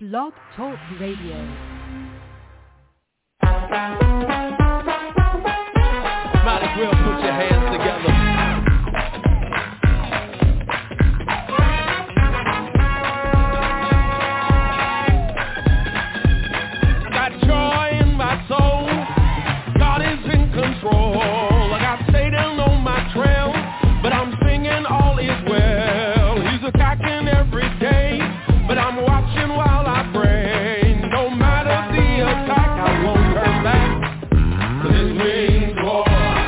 Blog Talk Radio. Might as well put your hands together. I got joy in my soul. God is in control. I got Satan on my trail, but I'm singing all is well. He's attacking every day, but I'm watching while I pray. No matter the attack, I won't turn back. This means war.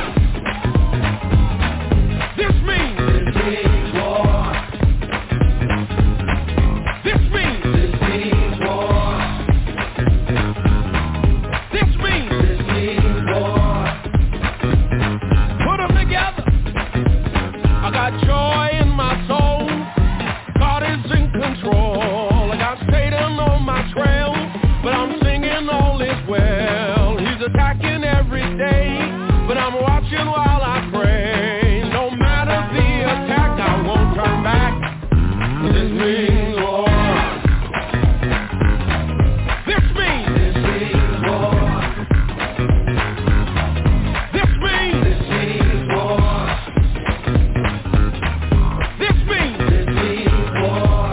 This means war. This means war. This means war. Put them together. I got joy in my soul. God is in control. I got Satan on my trail, but I'm singing all is well. He's attacking every day, but I'm watching while I pray. No matter the attack, I won't turn back. This means war. This means war. This means war. This means war.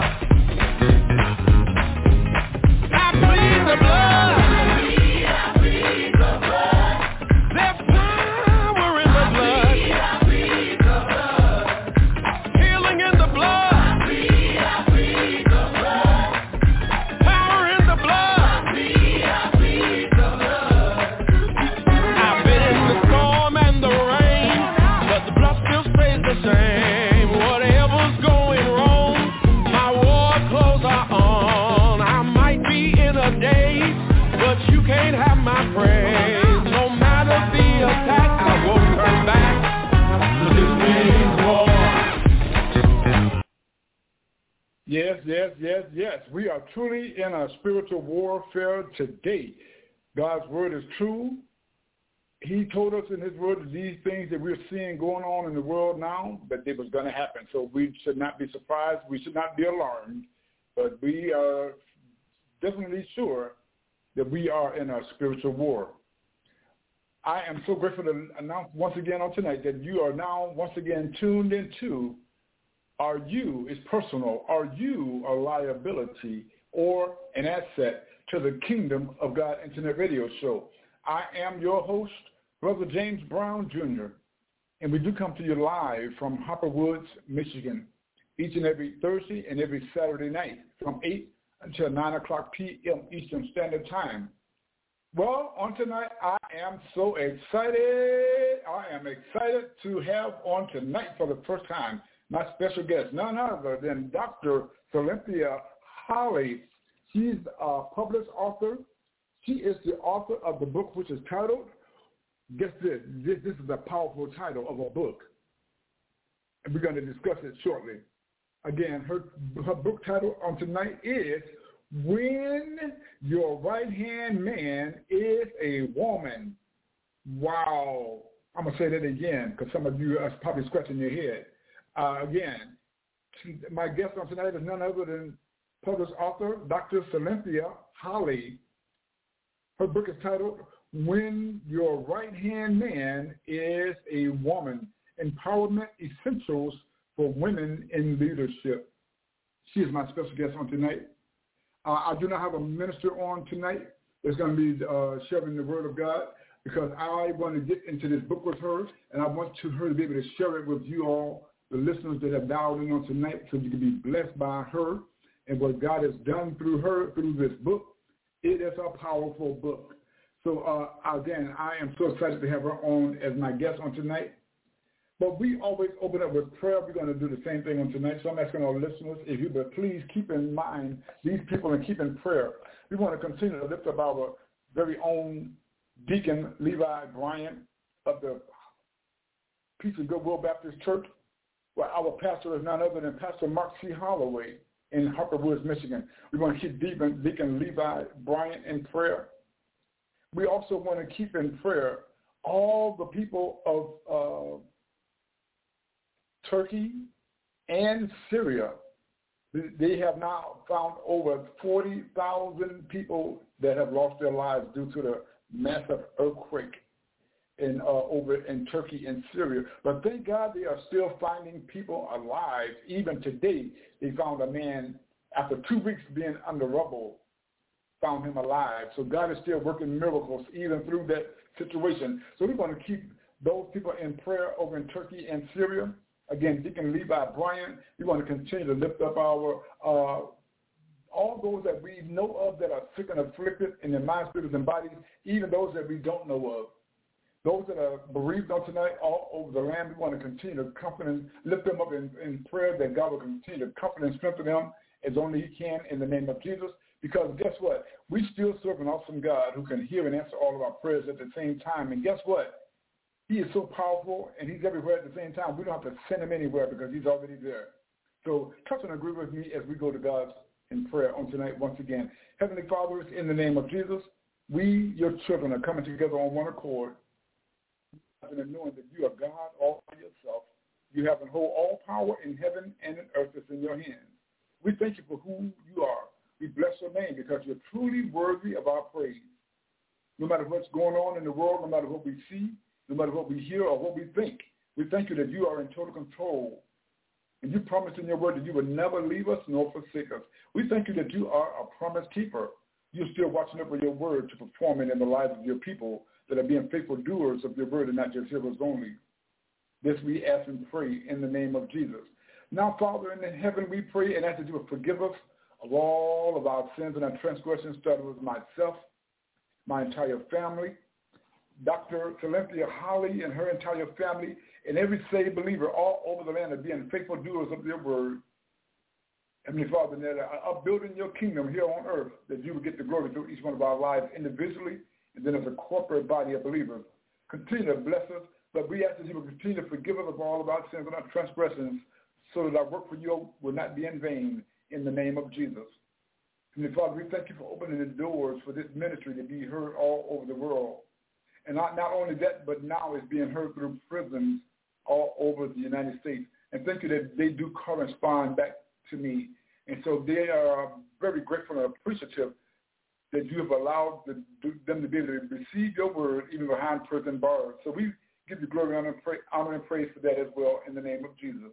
I bleed the blood. I bleed the blood. There's power in the blood. I bleed the blood. Healing in the blood. I bleed the blood. Power in the blood. I bleed the blood. I've been in the storm and the rain, but the blood still stays the same. Whatever's going wrong, my war clothes are on. I might be in a daze, but you can't have my praise. No matter the attack, I won't turn back. This means war. Yes. We are truly in a spiritual warfare today. God's word is true. He told us in his word that these things that we're seeing going on in the world now, that it was going to happen. So we should not be surprised. We should not be alarmed. But we are definitely sure that we are in a spiritual war. I am so grateful to announce once again on tonight that you are now once again tuned into Are You is Personal. Are you a liability or an asset to the Kingdom of God Internet Radio Show? I am your host, Brother James Brown, Jr., and we do come to you live from Hopper Woods, Michigan, each and every Thursday and every Saturday night from 8 until 9 o'clock p.m. Eastern Standard Time. Well, on tonight, I am so excited. I am excited to have on tonight for the first time my special guest, none other than Dr. Cynthia Holly. She's a published author. She is the author of the book which is titled, guess this is a powerful title of a book, and we're going to discuss it shortly. Again, her book title on tonight is When Your Right-Hand Man is a Woman. Wow. I'm going to say that again because some of you are probably scratching your head. Again, my guest on tonight is none other than published author Dr. Cynthia Holly. Her book is titled When Your Right-Hand Man is a Woman, Empowerment Essentials for Women in Leadership. She is my special guest on tonight. I do not have a minister on tonight that's going to be sharing the word of God because I want to get into this book with her, and I want her to be able to share it with you all, the listeners that have dialed in on tonight, so you can be blessed by her and what God has done through her, through this book. It is a powerful book. So, again, I am so excited to have her on as my guest on tonight. But we always open up with prayer. We're going to do the same thing on tonight. So I'm asking our listeners, if you would please keep in mind these people and keep in prayer. We want to continue to lift up our very own Deacon Levi Bryant of the Peace of Goodwill Baptist Church, where our pastor is none other than Pastor Mark C. Holloway in Hopper Woods, Michigan. We want to keep Deacon Levi Bryant in prayer. We also want to keep in prayer all the people of Turkey and Syria They have now found over 40,000 people that have lost their lives due to the massive earthquake over in Turkey and Syria. But thank God they are still finding people alive. Even today, they found a man, after 2 weeks being under rubble, found him alive. So God is still working miracles even through that situation. So we're going to keep those people in prayer over in Turkey and Syria. Again, Deacon Levi Bryant, we want to continue to lift up our all those that we know of that are sick and afflicted in their mind, spirits, and bodies, even those that we don't know of. Those that are bereaved on tonight all over the land, we want to continue to comfort and lift them up in prayer that God will continue to comfort and strengthen them as only he can in the name of Jesus. Because guess what? We still serve an awesome God who can hear and answer all of our prayers at the same time. And guess what? He is so powerful and he's everywhere at the same time. We don't have to send him anywhere because he's already there. So touch and agree with me as we go to God in prayer on tonight once again. Heavenly Father, in the name of Jesus, we, your children, are coming together on one accord, and knowing that you are God all by yourself. You have and hold all power in heaven and in earth is in your hands. We thank you for who you are. We bless your name because you're truly worthy of our praise. No matter what's going on in the world, no matter what we see, no matter what we hear or what we think, we thank you that you are in total control. And you promised in your word that you would never leave us nor forsake us. We thank you that you are a promise keeper. You're still watching over your word to perform it in the lives of your people that are being faithful doers of your word and not just hearers only. This we ask and pray in the name of Jesus. Now, Father, in heaven we pray and ask that you would forgive us of all of our sins and our transgressions, starting with myself, my entire family, Dr. Cynthia Holly and her entire family, and every saved believer all over the land are being faithful doers of your word. Heavenly Father, that are upbuilding your kingdom here on earth, that you would get the glory through each one of our lives individually and then as a corporate body of believers. Continue to bless us, but we ask that you will continue to forgive us of all of our sins and our transgressions so that our work for you will not be in vain in the name of Jesus. Heavenly Father, we thank you for opening the doors for this ministry to be heard all over the world. And not only that, but now it's being heard through prisons all over the United States. And thank you that they do correspond back to me. And so they are very grateful and appreciative that you have allowed them to be able to receive your word even behind prison bars. So we give you glory, honor, and praise for that as well in the name of Jesus.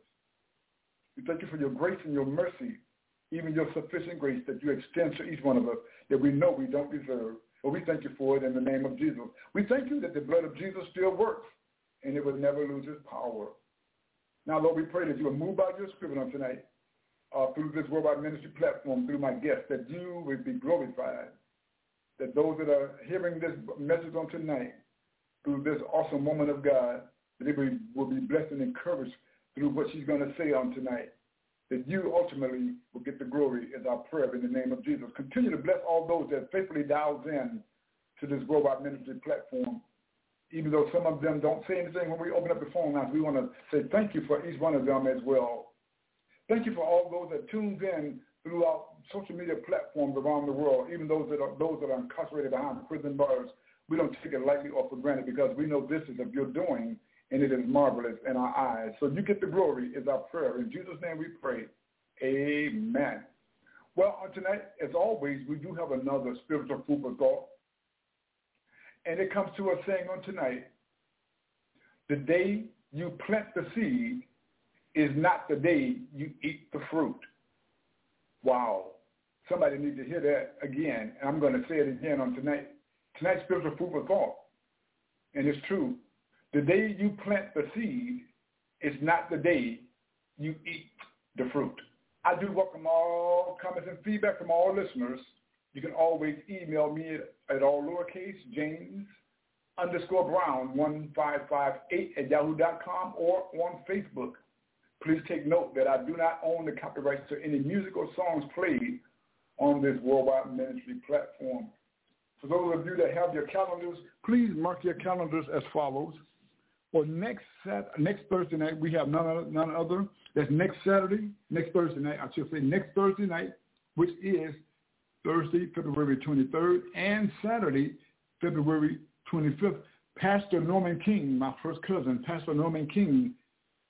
We thank you for your grace and your mercy, even your sufficient grace that you extend to each one of us that we know we don't deserve. But we thank you for it in the name of Jesus. We thank you that the blood of Jesus still works and it will never lose its power. Now, Lord, we pray that you will move by your spirit on tonight through this Worldwide Ministry platform, through my guests, that you will be glorified, that those that are hearing this message on tonight, through this awesome woman of God, that they will be blessed and encouraged through what she's going to say on tonight, that you ultimately will get the glory as our prayer in the name of Jesus. Continue to bless all those that faithfully dials in to this Worldwide Ministry platform. Even though some of them don't say anything when we open up the phone lines, we want to say thank you for each one of them as well. Thank you for all those that tuned in throughout social media platforms around the world, even those that are incarcerated behind prison bars. We don't take it lightly or for granted because we know this is of your doing, and it is marvelous in our eyes. So you get the glory is our prayer. In Jesus' name we pray. Amen. Well, on tonight, as always, we do have another spiritual food for thought. And it comes to us saying on tonight, the day you plant the seed is not the day you eat the fruit. Wow. Somebody needs to hear that again. And I'm going to say it again on tonight. Tonight's spiritual food for thought. And it's true. The day you plant the seed is not the day you eat the fruit. I do welcome all comments and feedback from all listeners. You can always email me at all lowercase James_Brown1558@yahoo.com or on Facebook. Please take note that I do not own the copyrights to any music or songs played on this Worldwide Ministry platform. For those of you that have your calendars, please mark your calendars as follows. For next Thursday night, we have none other. That's next Thursday night, which is Thursday, February 23rd, and Saturday, February 25th. Pastor Norman King, my first cousin, Pastor Norman King,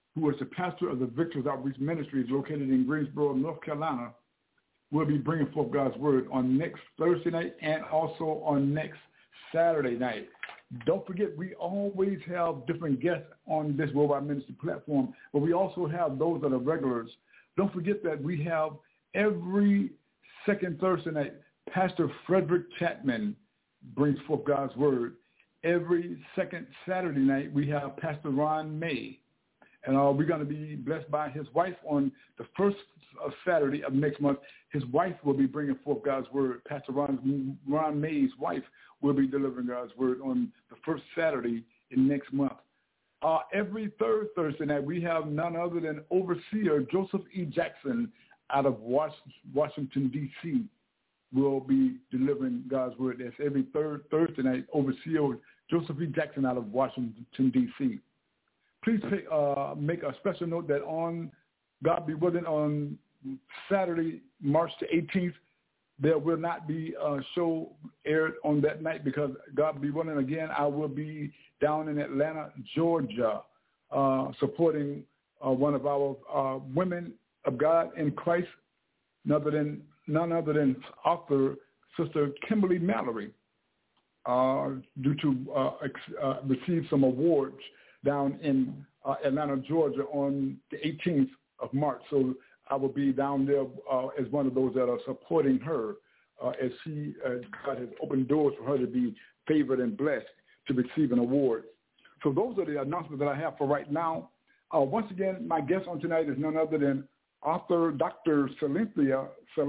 who is the pastor of the Victors Outreach Ministries located in Greensboro, North Carolina, will be bringing forth God's word on next Thursday night and also on next Saturday night. Don't forget, we always have different guests on this Worldwide Ministry platform, but we also have those that are regulars. Don't forget that we have every second Thursday night, Pastor Frederick Chapman brings forth God's word. Every second Saturday night, we have Pastor Ron May. And we're going to be blessed by his wife on the first Saturday of next month. His wife will be bringing forth God's word. Pastor Ron May's wife will be delivering God's word on the first Saturday in next month. Every third Thursday night, we have none other than Overseer Joseph E. Jackson out of Washington, D.C. will be delivering God's word. That's every third Thursday night, Overseer Joseph E. Jackson out of Washington, D.C. Please make a special note that on God Be Willing on Saturday, March the 18th, there will not be a show aired on that night because God Be Willing, again, I will be down in Atlanta, Georgia, supporting one of our women of God in Christ, none other than author Sister Kimberly Mallory, due to receive some awards down in Atlanta, Georgia on the 18th of March. So I will be down there as one of those that are supporting her as God has opened doors for her to be favored and blessed to receive an award. So those are the announcements that I have for right now. Once again, my guest on tonight is none other than author Dr. Cynthia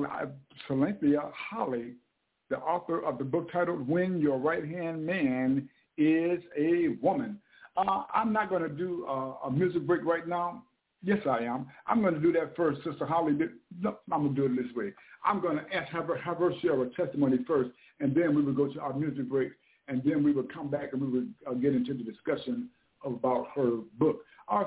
Holly, the author of the book titled When Your Right-Hand Man is a Woman. I'm not going to do a music break right now. Yes, I am. I'm going to do that first, Sister Holly. No, I'm going to do it this way. I'm going to have her share her testimony first, and then we will go to our music break, and then we will come back and we will get into the discussion about her book. Our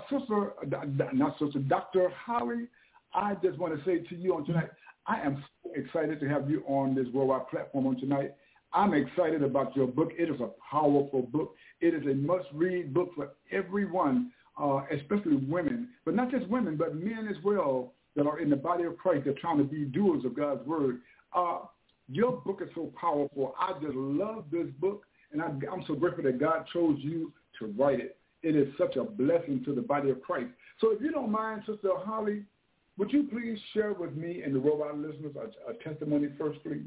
Dr. Holly, I just want to say to you on tonight, I am so excited to have you on this worldwide platform on tonight. I'm excited about your book. It is a powerful book. It is a must-read book for everyone, especially women, but not just women, but men as well that are in the body of Christ. They're trying to be doers of God's word. Your book is so powerful. I just love this book, and I'm so grateful that God chose you to write it. It is such a blessing to the body of Christ. So if you don't mind, Sister Holly, would you please share with me and the worldwide listeners a testimony first, please?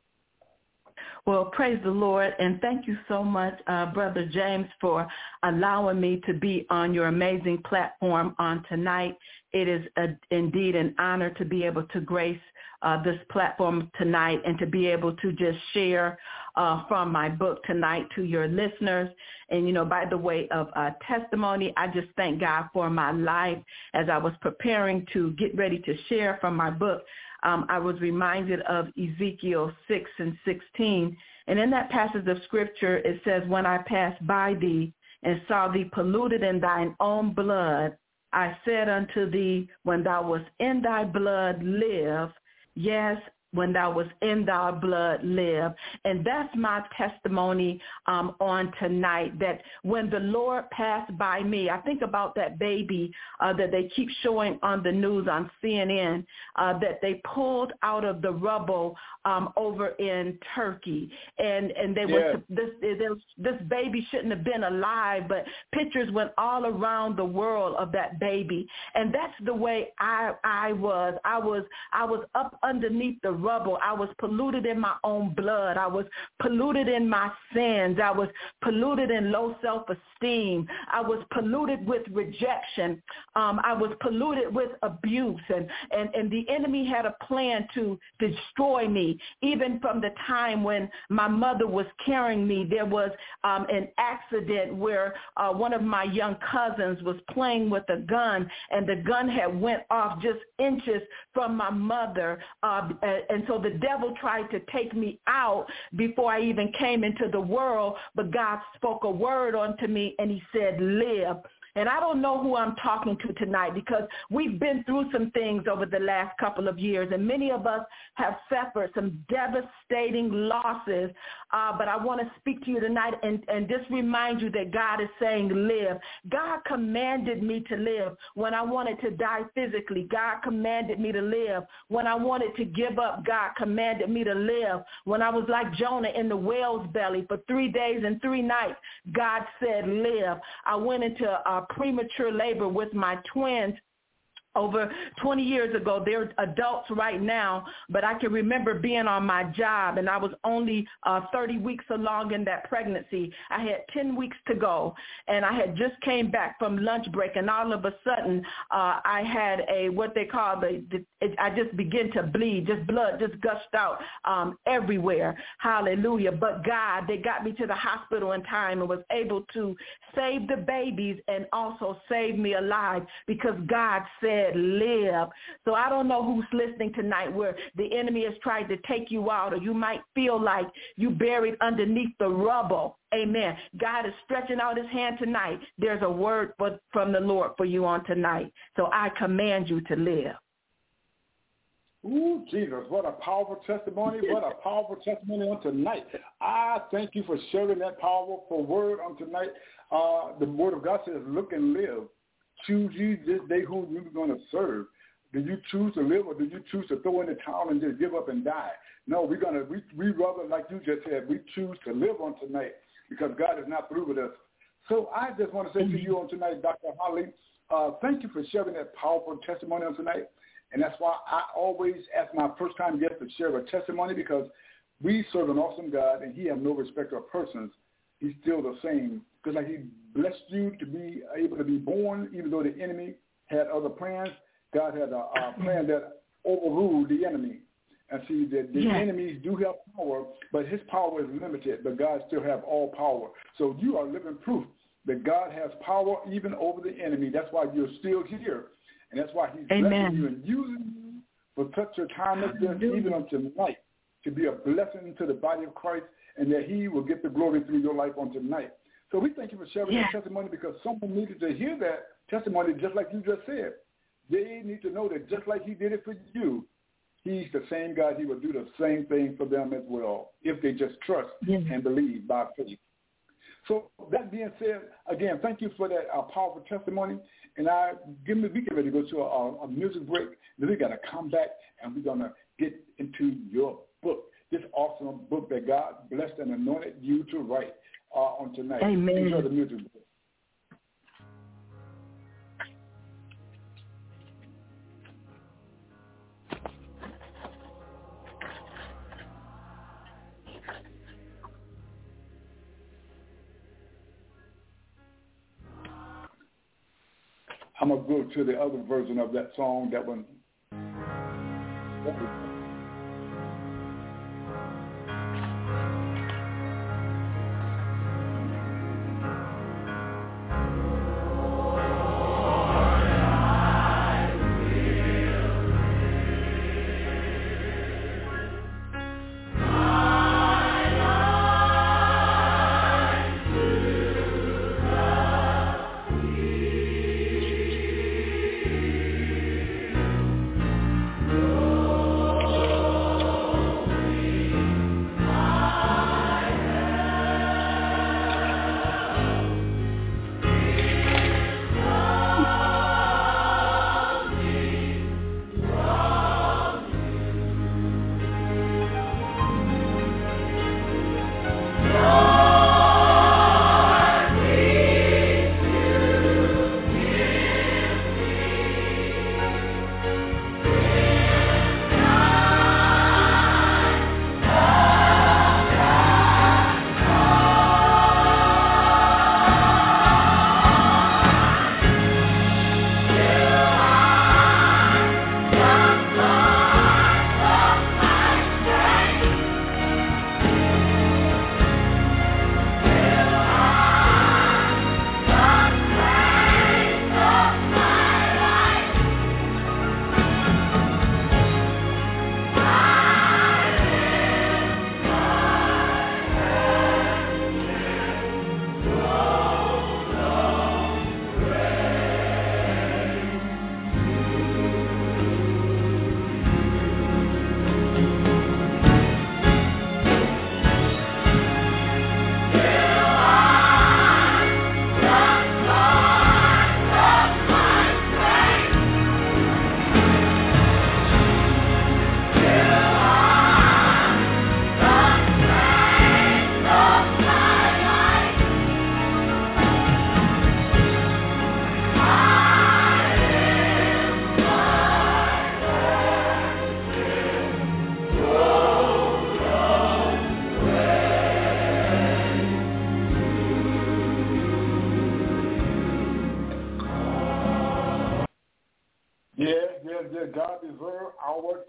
Well, praise the Lord, and thank you so much, Brother James, for allowing me to be on your amazing platform on tonight. It is indeed an honor to be able to grace this platform tonight and to be able to just share from my book tonight to your listeners. And, by the way of testimony, I just thank God for my life. As I was preparing to get ready to share from my book, I was reminded of Ezekiel 6:16. And in that passage of scripture, it says, when I passed by thee and saw thee polluted in thine own blood, I said unto thee, when thou wast in thy blood, live. Yes, when thou was in thy blood, live. And that's my testimony on tonight, that when the Lord passed by me, I think about that baby that they keep showing on the news on CNN, that they pulled out of the rubble over in Turkey. And they were, this baby shouldn't have been alive, but pictures went all around the world of that baby. And that's the way I was. I was up underneath the rubble. I was polluted in my own blood. I was polluted in my sins. I was polluted in low self-esteem. I was polluted with rejection. I was polluted with abuse. And the enemy had a plan to destroy me. Even from the time when my mother was carrying me, there was an accident where one of my young cousins was playing with a gun, and the gun had went off just inches from my mother. And so the devil tried to take me out before I even came into the world, but God spoke a word unto me, and he said, live. And I don't know who I'm talking to tonight, because we've been through some things over the last couple of years, and many of us have suffered some devastating losses. But I want to speak to you tonight and just remind you that God is saying live. God commanded me to live when I wanted to die physically. God commanded me to live when I wanted to give up. God commanded me to live when I was like Jonah in the whale's belly for 3 days and 3 nights. God said live. I went into premature labor with my twins over 20 years ago. They're adults right now, but I can remember being on my job, and I was only 30 weeks along in that pregnancy. I had 10 weeks to go, and I had just came back from lunch break, and all of a sudden I had what they call I just began to bleed, just blood just gushed out everywhere. Hallelujah. But God, they got me to the hospital in time and was able to save the babies and also save me alive, because God said live. So I don't know who's listening tonight where the enemy has tried to take you out, or you might feel like you buried underneath the rubble. Amen. God is stretching out his hand tonight. There's a word from the Lord for you on tonight. So I command you to live. Ooh, Jesus, what a powerful testimony. What a powerful testimony on tonight. I thank you for sharing that powerful word on tonight. The word of God says, look and live. Choose you this day who you're going to serve. Do you choose to live, or do you choose to throw in the towel and just give up and die? No, we rather, like you just said, we choose to live on tonight, because God is not through with us. So I just want to say to you on tonight, Dr. Holly, thank you for sharing that powerful testimony on tonight. And that's why I always ask my first-time guests to share a testimony, because we serve an awesome God, and he has no respect of persons. He's still the same. Because like he blessed you to be able to be born, even though the enemy had other plans, God had a plan that overruled the enemy. And see, that the enemies do have power, but his power is limited, but God still has all power. So you are living proof that God has power even over the enemy. That's why you're still here. And that's why he's blessing you and using you for such a time as this, even on tonight, to be a blessing to the body of Christ, and that he will get the glory through your life on tonight. So we thank you for sharing that testimony, because someone needed to hear that testimony, just like you just said. They need to know that just like he did it for you, he's the same God. He will do the same thing for them as well, if they just trust and believe by faith. So that being said, again, thank you for that powerful testimony. And we get ready to go to a music break. Then we got to come back, and we're going to get into your book, this awesome book that God blessed and anointed you to write on tonight. Amen. Enjoy the music break. I'm going to go to the other version of that song, that one.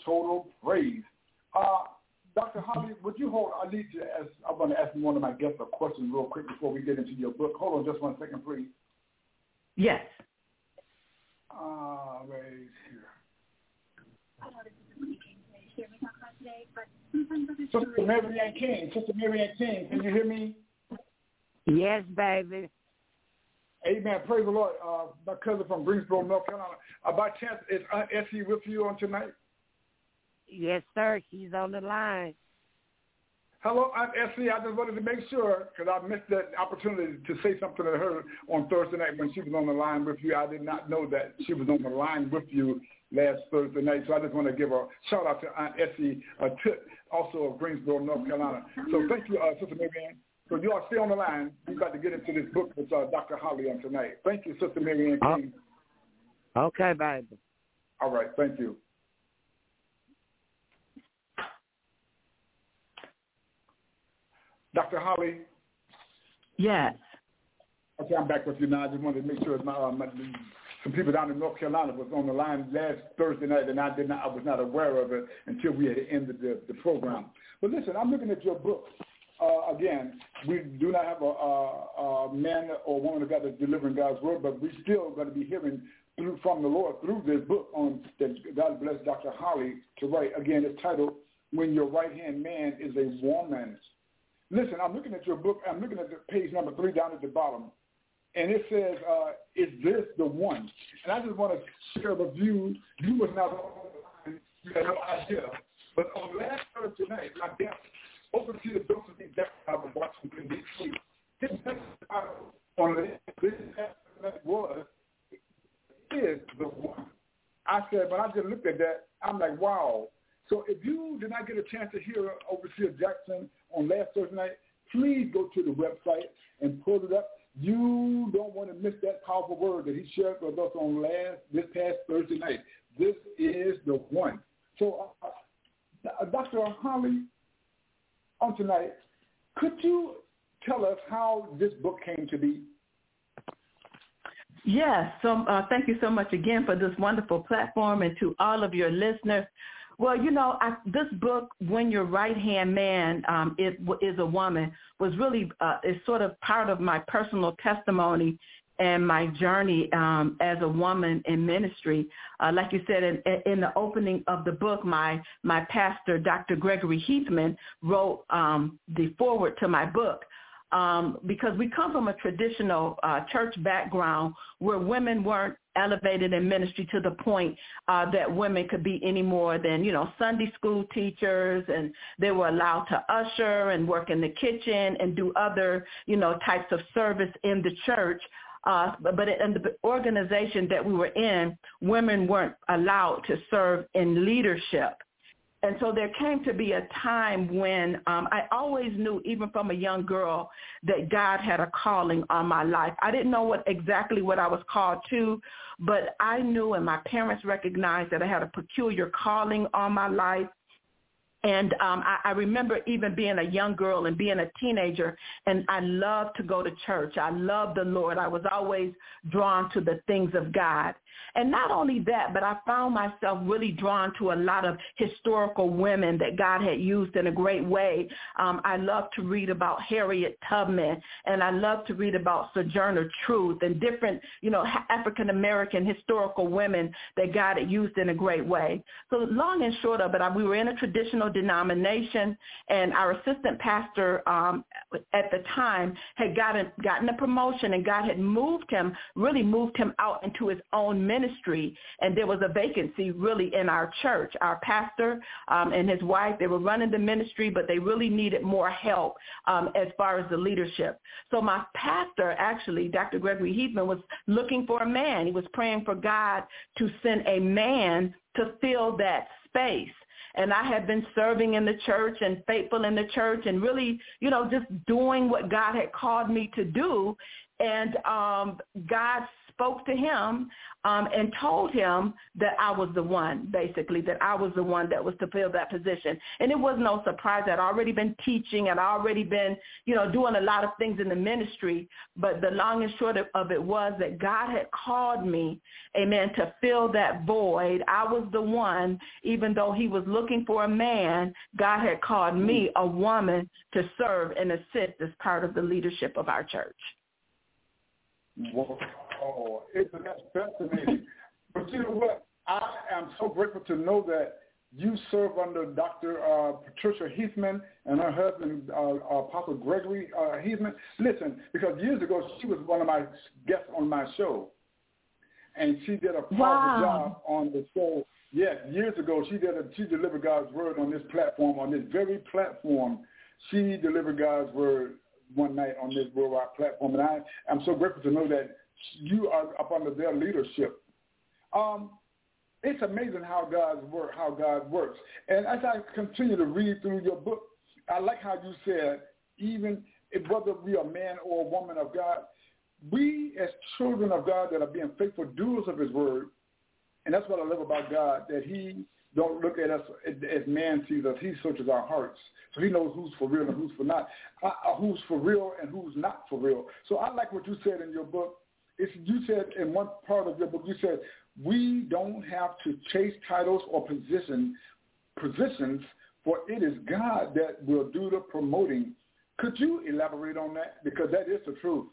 total praise. Dr. Holly, would you hold? I'm going to ask one of my guests a question real quick before we get into your book. Hold on just 1 second, please. Yes. Right here. Sister Marianne King, can you hear me? Yes, baby. Amen. Praise the Lord. My cousin from Greensboro, North Carolina. By chance, is Aunt Essie with you on tonight? Yes, sir. She's on the line. Hello, Aunt Essie. I just wanted to make sure, because I missed that opportunity to say something to her on Thursday night when she was on the line with you. I did not know that she was on the line with you last Thursday night. So I just want to give a shout out to Aunt Essie Tip, also of Greensboro, North Carolina. So thank you, Sister Marianne. So you all stay on the line. We're about to get into this book with Dr. Holly on tonight. Thank you, Sister Marianne King. Okay, baby. All right, thank you. Dr. Holly? Yes. Okay, I'm back with you now. I just wanted to make sure some people down in North Carolina was on the line last Thursday night, and I was not aware of it until we had ended the program. But listen, I'm looking at your book. Again, we do not have a man or woman of God that's delivering God's word, but we're still going to be hearing from the Lord through this book that God bless Dr. Holly to write. Again, it's titled, When Your Right-Hand Man is a Woman. Listen, I'm looking at your book. I'm looking at the page number 3 down at the bottom, and it says, is this the one? And I just want to share with you, you was not on the line, you had no idea, but on last Thursday night, my guest, Overseer Joseph D. Jackson, I was watching from D.C. His message on this was, is the one. I said, when I just looked at that, I'm like, wow. So if you did not get a chance to hear Overseer Jackson on last Thursday night, please go to the website and pull it up. You don't want to miss that powerful word that he shared with us on this past Thursday night. This is the one. So, Dr. Holly, on tonight, could you tell us how this book came to be? Yes. So thank you so much again for this wonderful platform, and to all of your listeners. Well, this book, When Your Right-Hand Man is a Woman, was really is sort of part of my personal testimony and my journey as a woman in ministry. Like you said, in the opening of the book, my pastor, Dr. Gregory Heathman, wrote the foreword to my book. Because we come from a traditional church background where women weren't elevated in ministry to the point that women could be any more than, Sunday school teachers, and they were allowed to usher and work in the kitchen and do other, types of service in the church. But in the organization that we were in, women weren't allowed to serve in leadership. And so there came to be a time when I always knew, even from a young girl, that God had a calling on my life. I didn't know exactly what I was called to, but I knew, and my parents recognized, that I had a peculiar calling on my life. And I remember even being a young girl and being a teenager, and I loved to go to church. I loved the Lord. I was always drawn to the things of God. And not only that, but I found myself really drawn to a lot of historical women that God had used in a great way. I love to read about Harriet Tubman, and I love to read about Sojourner Truth and different, African-American historical women that God had used in a great way. So long and short of it, we were in a traditional denomination, and our assistant pastor at the time had gotten a promotion, and God had moved him out into his own ministry, and there was a vacancy really in our church. Our pastor and his wife, they were running the ministry, but they really needed more help as far as the leadership. So my pastor, actually, Dr. Gregory Heathman, was looking for a man. He was praying for God to send a man to fill that space. And I had been serving in the church and faithful in the church and really, just doing what God had called me to do. And God spoke to him and told him that I was the one, basically, that I was the one that was to fill that position. And it was no surprise. I'd already been teaching and I'd already been, doing a lot of things in the ministry. But the long and short of it was that God had called me, amen, to fill that void. I was the one, even though he was looking for a man, God had called me, a woman, to serve and assist as part of the leadership of our church. Wow, that's fascinating. But you know what? I am so grateful to know that you serve under Dr. Patricia Heathman and her husband, Apostle Gregory Heathman. Listen, because years ago she was one of my guests on my show, and she did a powerful job on the show. Yes, years ago she delivered God's word on this platform, on this very platform. She delivered God's word one night on this worldwide platform, and I'm so grateful to know that you are up under their leadership. It's amazing how God works. And as I continue to read through your book, I like how you said, even whether we are a man or a woman of God, we as children of God that are being faithful doers of his word, and that's what I love about God, that he don't look at us as man sees us. He searches our hearts. So he knows who's for real and who's for not, who's for real and who's not for real. So I like what you said in your book. You said in one part of your book, you said, we don't have to chase titles or positions, for it is God that will do the promoting. Could you elaborate on that? Because that is the truth.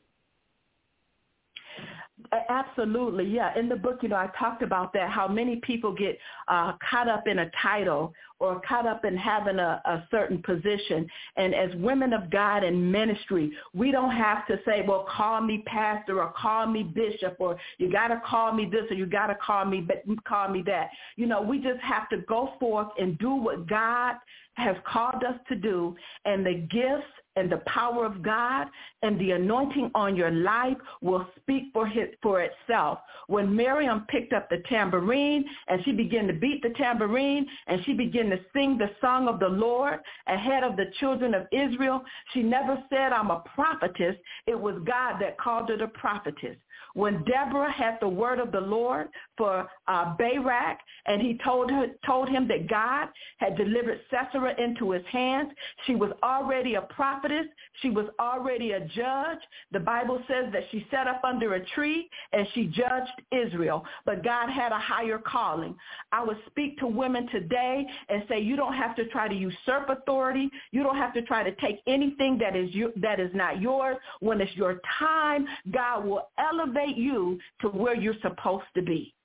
Absolutely, yeah. In the book, I talked about that, how many people get caught up in a title or caught up in having a certain position. And as women of God in ministry, we don't have to say, well, call me pastor or call me bishop, or you got to call me this or you got to call me that. We just have to go forth and do what God has called us to do, and the gifts and the power of God and the anointing on your life will speak for itself. When Miriam picked up the tambourine and she began to beat the tambourine and she began to sing the song of the Lord ahead of the children of Israel, she never said, I'm a prophetess. It was God that called her a prophetess. When Deborah had the word of the Lord for Barak, and he told him that God had delivered Sisera into his hands, she was already a prophetess. She was already a judge. The Bible says that she sat up under a tree and she judged Israel, but God had a higher calling. I would speak to women today and say, you don't have to try to usurp authority. You don't have to try to take anything that is not yours. When it's your time, God will elevate you to where you're supposed to be.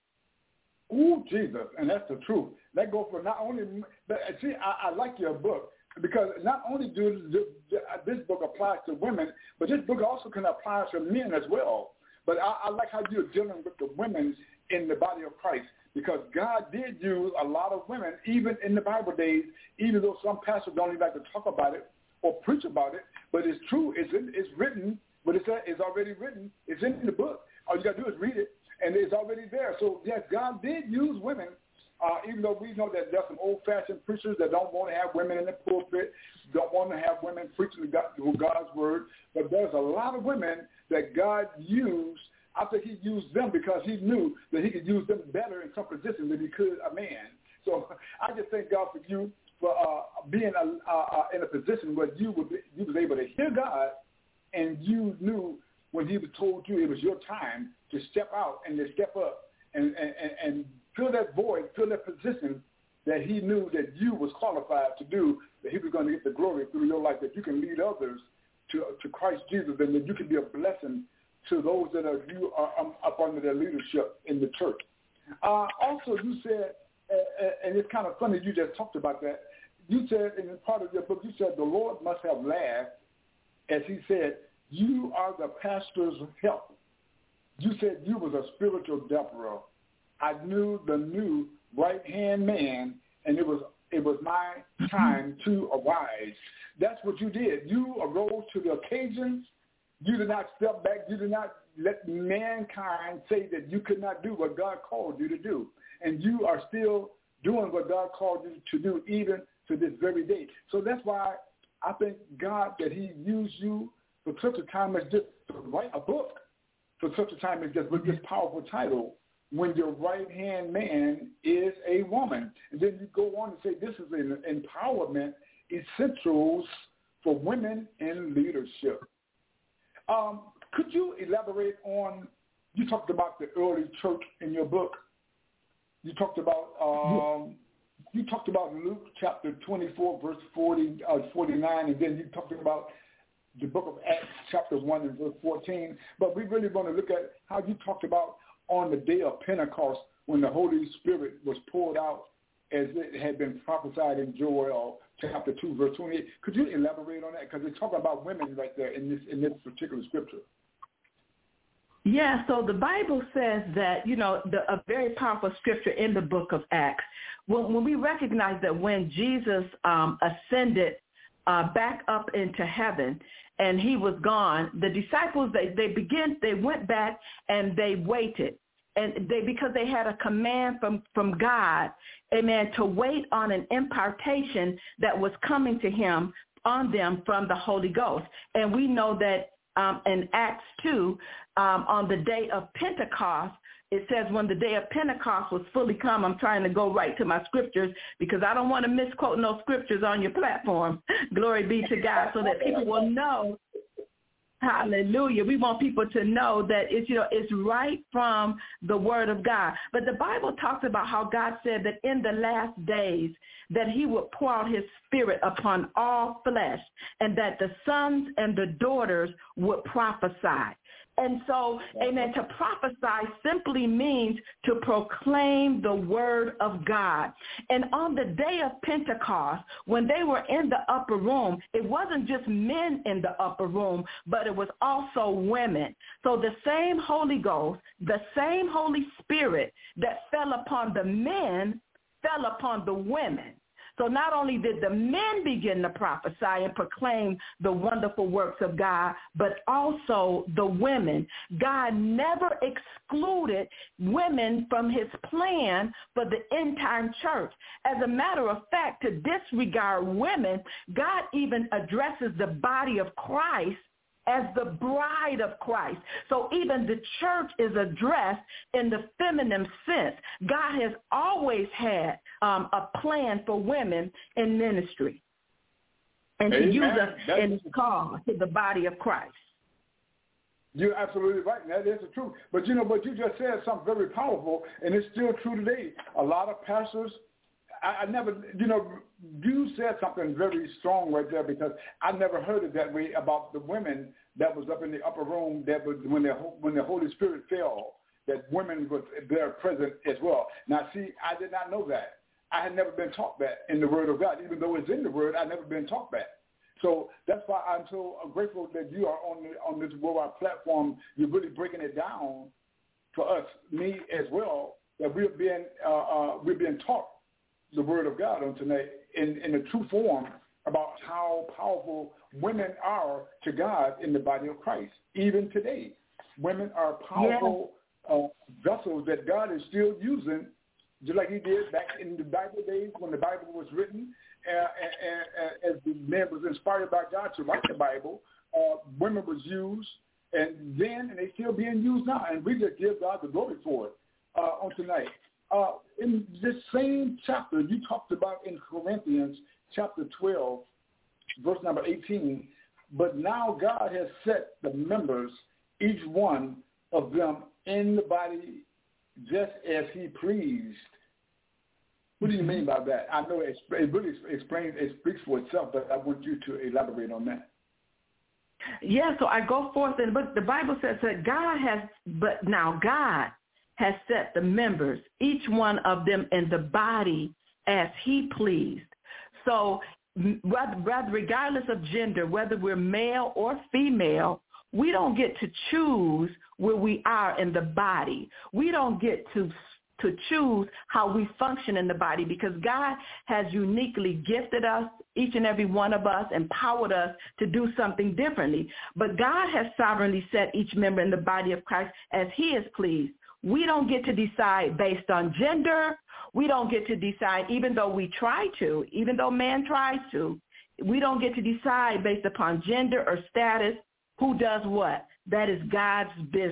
Ooh, Jesus, and that's the truth. That goes for not only, see, I like your book, because not only this book applies to women, but this book also can apply to men as well. But I like how you're dealing with the women in the body of Christ, because God did use a lot of women, even in the Bible days, even though some pastors don't even like to talk about it or preach about it, but it's true. It's written. What it says is already written. It's in the book. All you got to do is read it, and it's already there. So, yes, God did use women, even though we know that there's some old-fashioned preachers that don't want to have women in the pulpit, don't want to have women preaching God's word. But there's a lot of women that God used. I think he used them because he knew that he could use them better in some positions than he could a man. So I just thank God for you for being in a position where you was able to hear God, and you knew when he told you it was your time to step out and to step up and fill that void, fill that position that he knew that you was qualified to do, that he was going to get the glory through your life, that you can lead others to Christ Jesus, and that you can be a blessing to those that you are up under their leadership in the church. Also, you said, and it's kind of funny you just talked about that, you said in part of your book, you said the Lord must have laughed as he said, you are the pastor's help. You said you was a spiritual Deborah. I knew the new right-hand man, and it was my time to arise. That's what you did. You arose to the occasion. You did not step back. You did not let mankind say that you could not do what God called you to do. And you are still doing what God called you to do even to this very day. So that's why I thank God that he used you for such a time as this to write a book. for such a time as this, with this powerful title, When Your Right-Hand Man is a Woman. And then you go on to say this is an empowerment essentials for women in leadership. Could you elaborate on, you talked about the early church in your book. You talked about Luke chapter 24, verse 49, and then you talked about the book of Acts chapter 1 and verse 14. But we really want to look at how you talked about on the day of Pentecost when the Holy Spirit was poured out as it had been prophesied in Joel chapter 2, verse 28. Could you elaborate on that? Because it's talking about women right there in this particular scripture. Yeah, so the Bible says that, a very powerful scripture in the book of Acts. When we recognize that when Jesus ascended back up into heaven and he was gone, the disciples, they went back and they waited. And because they had a command from God, amen, to wait on an impartation that was coming to him on them from the Holy Ghost. And we know that in Acts 2, on the day of Pentecost, it says when the day of Pentecost was fully come, I'm trying to go right to my scriptures because I don't want to misquote no scriptures on your platform. Glory be to God, so that people will know. Hallelujah. We want people to know that it's right from the word of God. But the Bible talks about how God said that in the last days that he would pour out his spirit upon all flesh and that the sons and the daughters would prophesy. And so, amen, to prophesy simply means to proclaim the word of God. And on the day of Pentecost, when they were in the upper room, it wasn't just men in the upper room, but it was also women. So the same Holy Ghost, the same Holy Spirit that fell upon the men fell upon the women. So not only did the men begin to prophesy and proclaim the wonderful works of God, but also the women. God never excluded women from his plan for the end-time church. As a matter of fact, to disregard women, God even addresses the body of Christ as the bride of Christ. So even the church is addressed in the feminine sense. God has always had a plan for women in ministry and to use us in his call to the body of Christ. You're absolutely right, and that is the truth. But you just said something very powerful, and it's still true today. A lot of pastors, I never, you said something very strong right there because I never heard it that way about the women that was up in the upper room that was when the Holy Spirit fell, that women were there present as well. Now, see, I did not know that. I had never been taught that in the Word of God. Even though it's in the Word, I've never been taught that. So that's why I'm so grateful that you are on this worldwide platform. You're really breaking it down for us, me as well, that we're being taught the Word of God on tonight in the true form about how powerful women are to God in the body of Christ. Even today, women are powerful vessels that God is still using, just like he did back in the Bible days when the Bible was written, as the man was inspired by God to write the Bible. Women was used, and they still being used now, and we just give God the glory for it on tonight. In this same chapter, you talked about in Corinthians chapter 12, verse number 18, but now God has set the members, each one of them, in the body just as he pleased. What do you mean by that? I know it really speaks for itself, but I want you to elaborate on that. Yeah, so I go forth, but the Bible says that God has set the members, each one of them in the body as he pleased. So regardless of gender, whether we're male or female, we don't get to choose where we are in the body. We don't get to choose how we function in the body because God has uniquely gifted us, each and every one of us, empowered us to do something differently. But God has sovereignly set each member in the body of Christ as he is pleased. We don't get to decide based on gender. We don't get to decide, even though we try to, even though man tries to, we don't get to decide based upon gender or status who does what. That is God's business.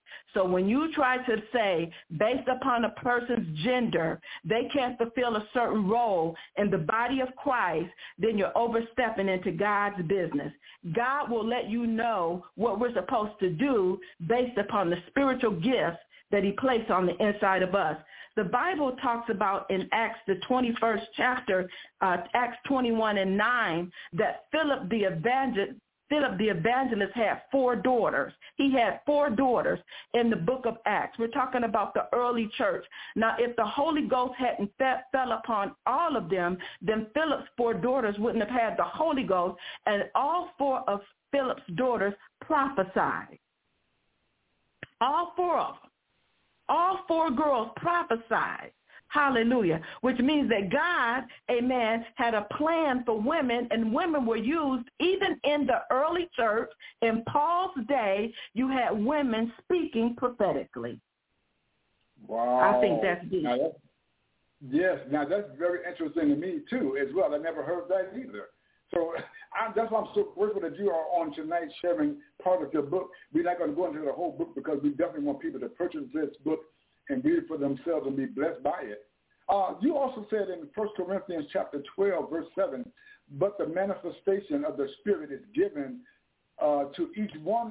So when you try to say, based upon a person's gender, they can't fulfill a certain role in the body of Christ, then you're overstepping into God's business. God will let you know what we're supposed to do based upon the spiritual gifts that he placed on the inside of us. The Bible talks about in Acts, the 21st chapter, Acts 21:9, that Philip the evangelist had 4 daughters. He had 4 daughters in the book of Acts. We're talking about the early church. Now, if the Holy Ghost hadn't fell upon all of them, then Philip's 4 daughters wouldn't have had the Holy Ghost, and all 4 of Philip's daughters prophesied. All 4 of them. All 4 girls prophesied. Hallelujah. Which means that God, amen, had a plan for women, and women were used even in the early church. In Paul's day, you had women speaking prophetically. Wow. I think that's deep. Yes. Now, that's very interesting to me, too, as well. I never heard that either. So that's why I'm so grateful that you are on tonight sharing part of your book. We're not going to go into the whole book because we definitely want people to purchase this book and read it for themselves and be blessed by it. You also said in 1 Corinthians chapter 12, verse 7, but the manifestation of the Spirit is given to each one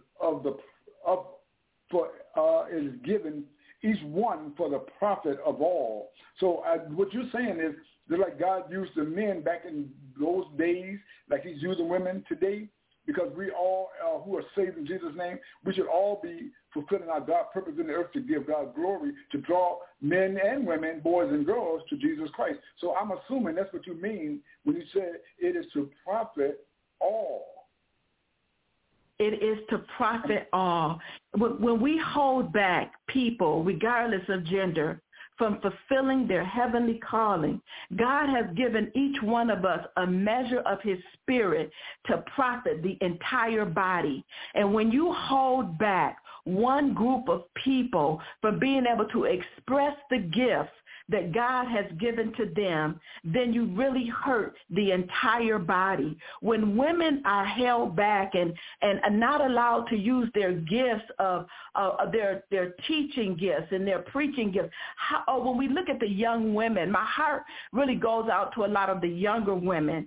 is given each one for the profit of all. So what you're saying is that like God used the men back in those days, like he's using women today, because we all who are saved in Jesus' name, we should all be fulfilling our God purpose in the earth to give God glory, to draw men and women, boys and girls to Jesus Christ. So I'm assuming that's what you mean when you say it is to profit all. It is to profit all. When we hold back people, regardless of gender, from fulfilling their heavenly calling, God has given each one of us a measure of his Spirit to profit the entire body. And when you hold back one group of people from being able to express the gifts that God has given to them, then you really hurt the entire body. When women are held back and not allowed to use their gifts of their teaching gifts and their preaching gifts, when we look at the young women, my heart really goes out to a lot of the younger women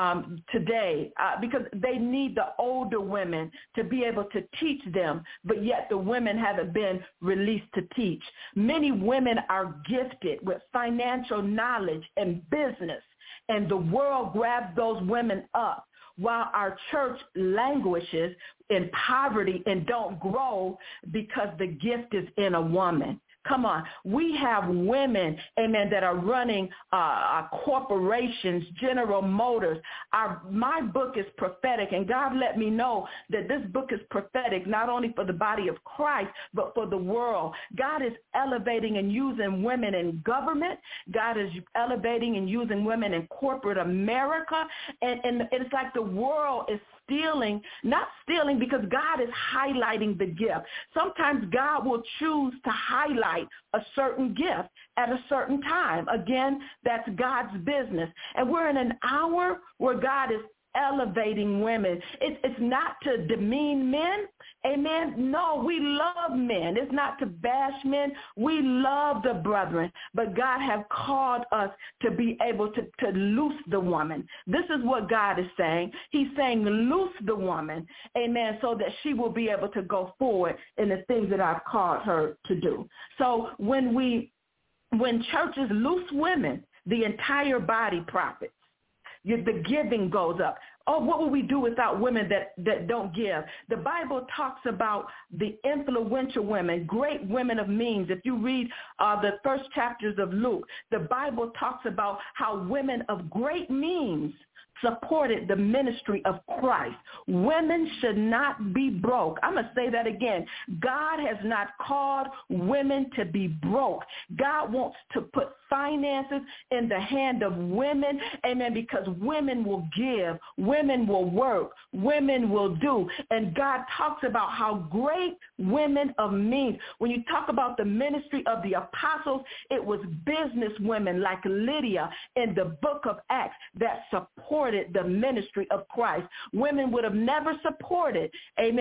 today because they need the older women to be able to teach them, but yet the women haven't been released to teach. Many women are gifted with financial knowledge and business, and the world grabs those women up while our church languishes in poverty and don't grow because the gift is in a woman. Come on. We have women, amen, that are running corporations, General Motors. My book is prophetic, and God let me know that this book is prophetic not only for the body of Christ, but for the world. God is elevating and using women in government. God is elevating and using women in corporate America. And it's like the world is not stealing because God is highlighting the gift. Sometimes God will choose to highlight a certain gift at a certain time. Again, that's God's business. And we're in an hour where God is elevating women. It's not to demean men. Amen. No, we love men. It's not to bash men. We love the brethren. But God have called us to be able to loose the woman. This is what God is saying. He's saying loose the woman. Amen. So that she will be able to go forward in the things that I've called her to do. So when churches loose women, the entire body profits. The giving goes up. Oh, what will we do without women that don't give? The Bible talks about the influential women, great women of means. If you read the first chapters of Luke, the Bible talks about how women of great means supported the ministry of Christ. Women should not be broke. I'm going to say that again. God has not called women to be broke. God wants to put finances in the hand of women, amen, because women will give, women will work, women will do. And God talks about how great women of means. When you talk about the ministry of the apostles, it was business women like Lydia in the book of Acts that supported the ministry of Christ. Women would have never supported, amen,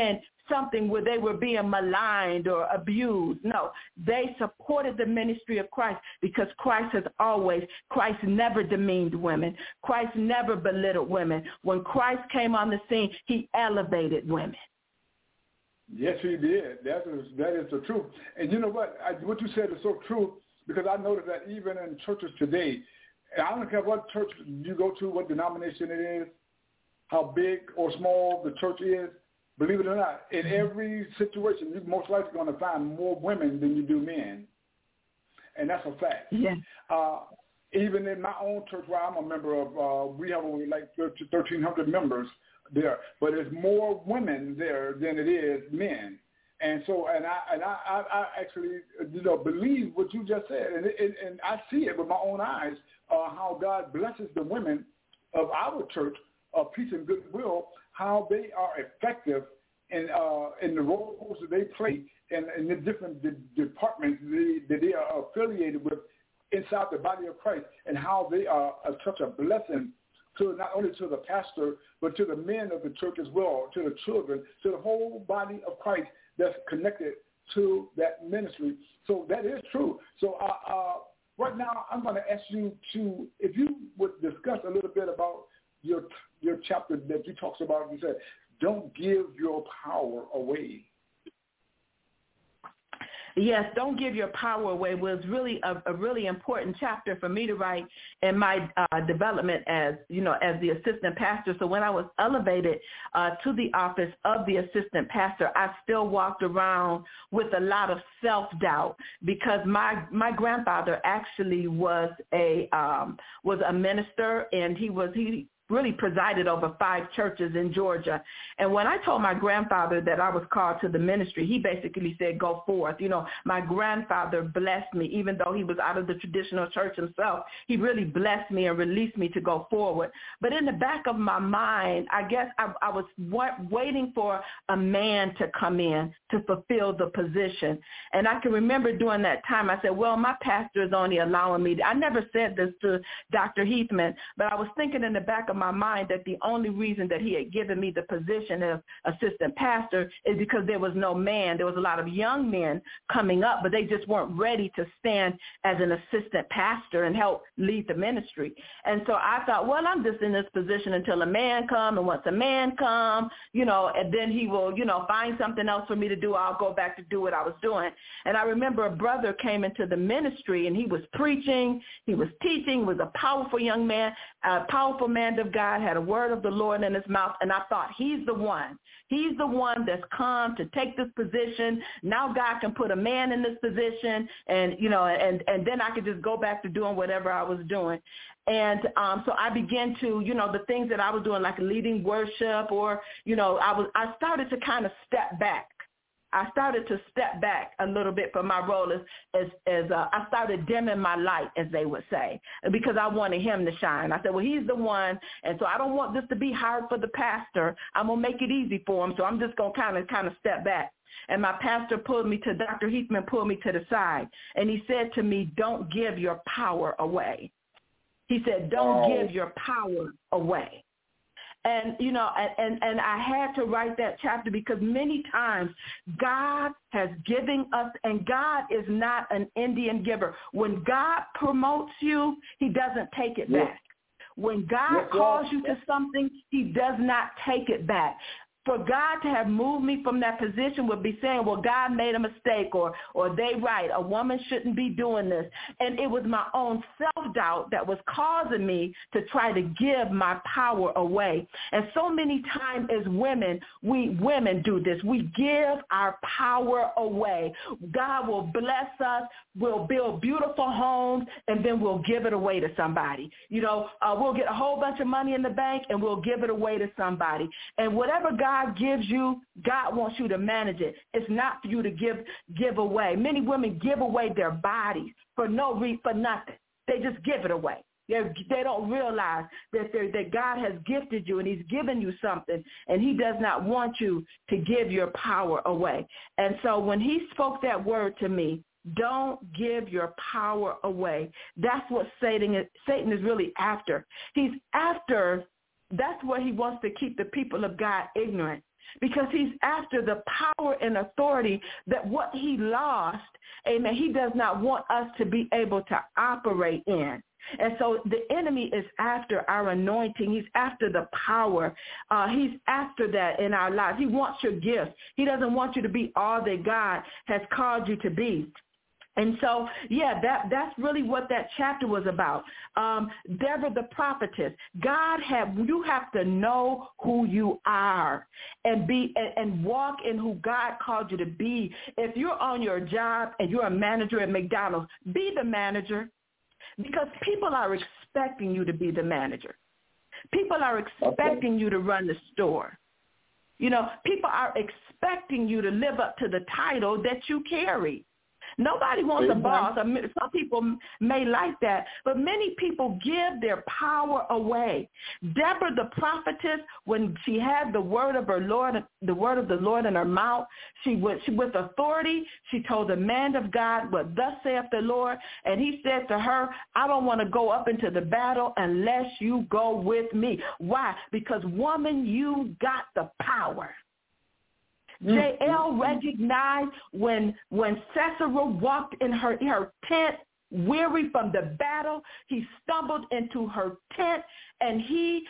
something where they were being maligned or abused. No, they supported the ministry of Christ because Christ never demeaned women. Christ never belittled women. When Christ came on the scene, he elevated women. Yes, he did. That is the truth. And you know what? What you said is so true, because I noticed that even in churches today, and I don't care what church you go to, what denomination it is, how big or small the church is, believe it or not, in every situation, you're most likely going to find more women than you do men. And that's a fact. Yeah. Even in my own church where I'm a member of, we have only like 1,300 members there, but there's more women there than it is men. And so, and I actually, believe what you just said, and I see it with my own eyes, how God blesses the women of our church of Peace and Goodwill, how they are effective in the roles that they play in the different departments that they are affiliated with inside the body of Christ, and how they are such a blessing to not only to the pastor, but to the men of the church as well, to the children, to the whole body of Christ that's connected to that ministry. So that is true. So right now, I'm going to ask you if you would discuss a little bit about your chapter that you talks about. You said, don't give your power away. Yes, don't give your power away was really a really important chapter for me to write in my development as the assistant pastor. So when I was elevated to the office of the assistant pastor, I still walked around with a lot of self-doubt because my grandfather actually was a minister, and he really presided over 5 churches in Georgia. And when I told my grandfather that I was called to the ministry, he basically said, go forth. My grandfather blessed me, even though he was out of the traditional church himself. He really blessed me and released me to go forward. But in the back of my mind, I guess I was waiting for a man to come in to fulfill the position. And I can remember during that time, I said, well, my pastor is only allowing me. I never said this to Dr. Heathman, but I was thinking in the back of my mind that the only reason that he had given me the position of assistant pastor is because there was no man. There was a lot of young men coming up, but they just weren't ready to stand as an assistant pastor and help lead the ministry. And so I thought, well, I'm just in this position until a man comes, and once a man comes, and then he will, find something else for me to do. I'll go back to do what I was doing. And I remember a brother came into the ministry, and he was preaching, he was teaching, was a powerful young man, a powerful man of God, had a word of the Lord in his mouth, and I thought, he's the one. He's the one that's come to take this position. Now God can put a man in this position, and and then I could just go back to doing whatever I was doing. And so I began to, the things that I was doing, like leading worship, or I started to kind of step back. I started to step back a little bit from my role as I started dimming my light, as they would say, because I wanted him to shine. I said, well, he's the one, and so I don't want this to be hard for the pastor. I'm going to make it easy for him, so I'm just going to kind of step back. And my pastor Dr. Heathman pulled me to the side, and he said to me, don't give your power away. He said, don't give your power away. And, and I had to write that chapter because many times God has given us, and God is not an Indian giver. When God promotes you, he doesn't take it back. When God calls you to something, he does not take it back. For God to have moved me from that position would be saying, well, God made a mistake, or they right, a woman shouldn't be doing this. And it was my own self-doubt that was causing me to try to give my power away. And so many times as women, we women do this. We give our power away. God will bless us. We'll build beautiful homes, and then we'll give it away to somebody. We'll get a whole bunch of money in the bank, and we'll give it away to somebody. And whatever God gives you, God wants you to manage it. It's not for you to give away. Many women give away their bodies for nothing. They just give it away. They don't realize that God has gifted you, and he's given you something, and he does not want you to give your power away. And so when he spoke that word to me, don't give your power away, that's what Satan is really after. He's after. That's what he wants to keep the people of God ignorant. because he's after the power and authority that what he lost, amen, he does not want us to be able to operate in. And so the enemy is after our anointing. He's after the power. He's after that in our lives. He wants your gifts. He doesn't want you to be all that God has called you to be. And so, yeah, that's really what that chapter was about. Deborah the prophetess. You have to know who you are and walk in who God called you to be. If you're on your job and you're a manager at McDonald's, be the manager, because people are expecting you to be the manager. People are expecting you to run the store. You know, people are expecting you to live up to the title that you carry. Nobody wants a boss. I mean, some people may like that, but many people give their power away. Deborah the prophetess, when she had the word of her Lord, the word of the Lord in her mouth, she with authority, she told the man of God, what thus saith the Lord, and he said to her, I don't want to go up into the battle unless you go with me. Why? Because, woman, you got the power. Jael recognized when Sisera walked in her tent, weary from the battle, he stumbled into her tent, and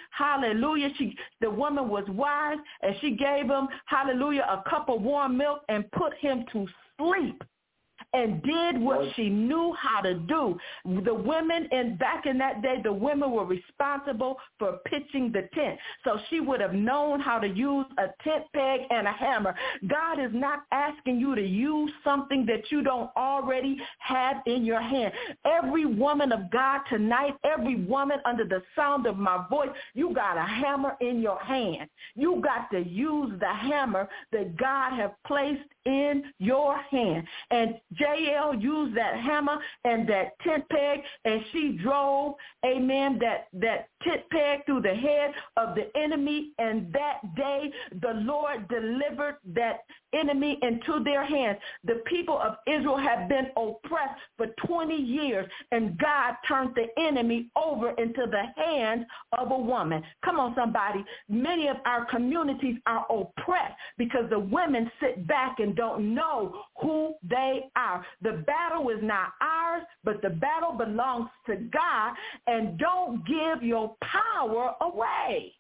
the woman was wise, and she gave him, hallelujah, a cup of warm milk and put him to sleep, and did what she knew how to do. The women, back in that day, the women were responsible for pitching the tent. So she would have known how to use a tent peg and a hammer. God is not asking you to use something that you don't already have in your hand. Every woman of God tonight, every woman under the sound of my voice, you got a hammer in your hand. You got to use the hammer that God has placed in your hand. And Jael used that hammer and that tent peg, and she drove, amen, that tent peg through the head of the enemy. And that day, the Lord delivered that enemy into their hands. The people of Israel had been oppressed for 20 years, and God turned the enemy over into the hands of a woman. Come on, somebody. Many of our communities are oppressed because the women sit back and don't know who they are. The battle is not ours, but the battle belongs to God, and don't give your power away.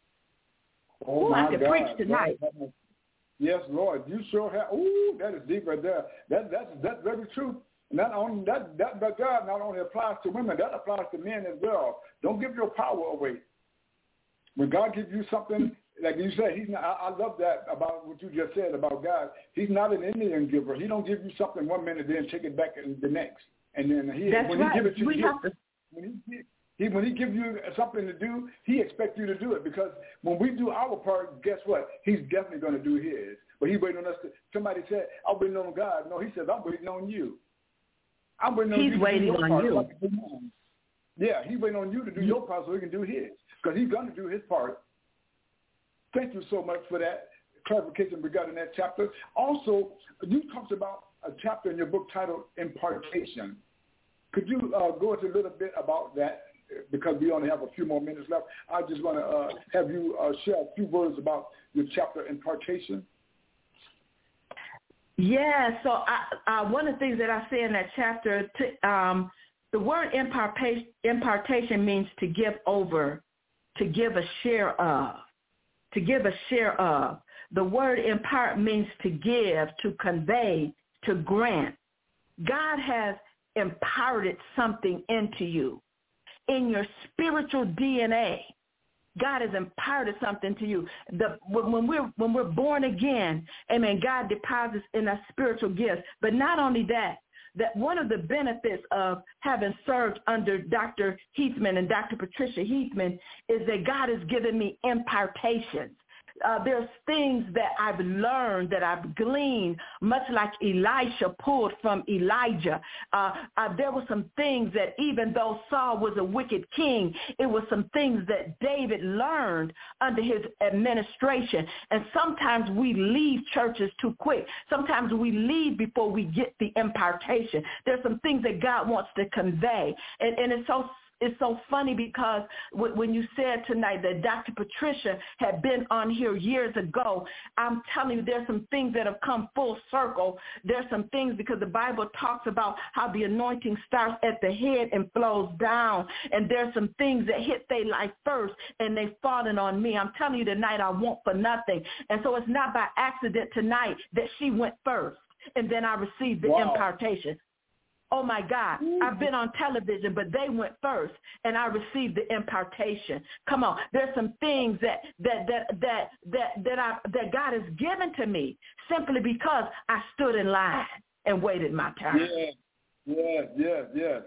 Oh, I can preach tonight. Yes, Lord, you sure have. Ooh, that is deep right there. That's very true. Not only that, but God not only applies to women, that applies to men as well. Don't give your power away. When God gives you something, like you said, He's not. I love that about what you just said about God. He's not an Indian giver. He don't give you something one minute, then take it back the next, and then He give it to you. When he gives you something to do, he expects you to do it, because when we do our part, guess what? He's definitely going to do his. But he's waiting on us to, somebody said, I'm waiting on God. No, he says, I'm waiting on you. I'm waiting on you. He's waiting on you. Yeah, he's waiting on you to do your part so he can do his, because he's going to do his part. Thank you so much for that clarification regarding that chapter. Also, you talked about a chapter in your book titled Impartation. Could you go into a little bit about that? Because we only have a few more minutes left, I just want to have you share a few words about your chapter, Impartation. Yeah, so one of the things that I say in that chapter, the word impartation means to give over, to give a share of, to give a share of. The word impart means to give, to convey, to grant. God has imparted something into you. In your spiritual DNA, God has imparted something to you. When we're born again, amen, God deposits in us spiritual gifts. But not only that one of the benefits of having served under Dr. Heathman and Dr. Patricia Heathman is that God has given me impartations. There's things that I've learned, that I've gleaned, much like Elisha pulled from Elijah. There were some things that, even though Saul was a wicked king, it was some things that David learned under his administration. And sometimes we leave churches too quick. Sometimes we leave before we get the impartation. There's some things that God wants to convey. And it's so it's so funny because when you said tonight that Dr. Patricia had been on here years ago, I'm telling you there's some things that have come full circle. There's some things because the Bible talks about how the anointing starts at the head and flows down. And there's some things that hit their life first and they've fallen on me. I'm telling you tonight I want for nothing. And so it's not by accident tonight that she went first and then I received the impartation. Oh, my God, I've been on television, but they went first, and I received the impartation. Come on, there's some things that God has given to me simply because I stood in line and waited my turn. Yes.